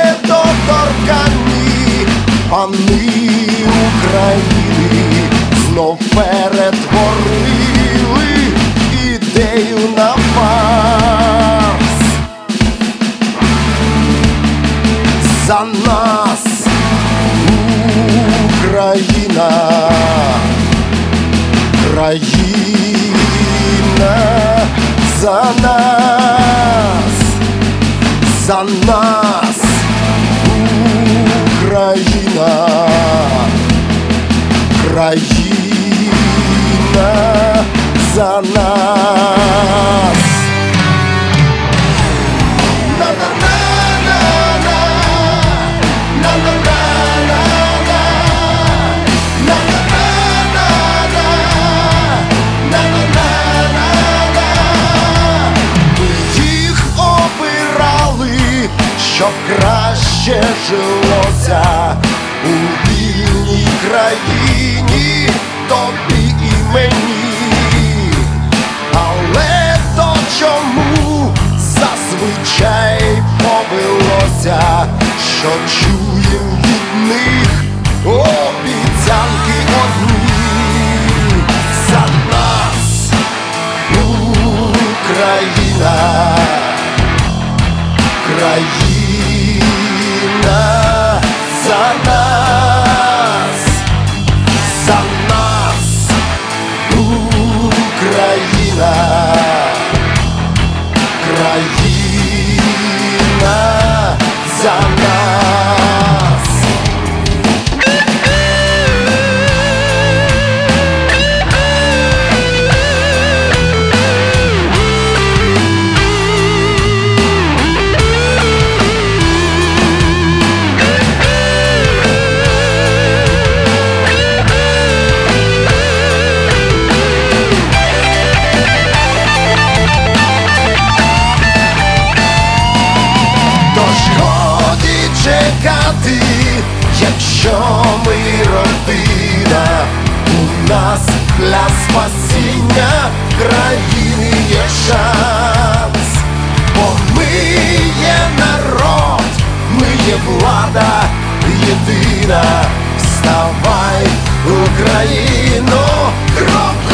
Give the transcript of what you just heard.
недоторканні пани України знов перетворили ідею на фарс. За нас, Україна, країна, за нас, за нас, Україна, країна, за нас. Їх обирали, щоб краще жилося у вільній країні тобі і мені. Але то чому зазвичай повелося, що чуєм від них обіцянки одні? За нас, Україна, країна, за нас, за нас, Україна, країна, за нас. Годі чекати, якщо ми родина, у нас для спасіння країни є шанс. Бо ми є народ, ми є влада єдина. Вставай, Україно, крок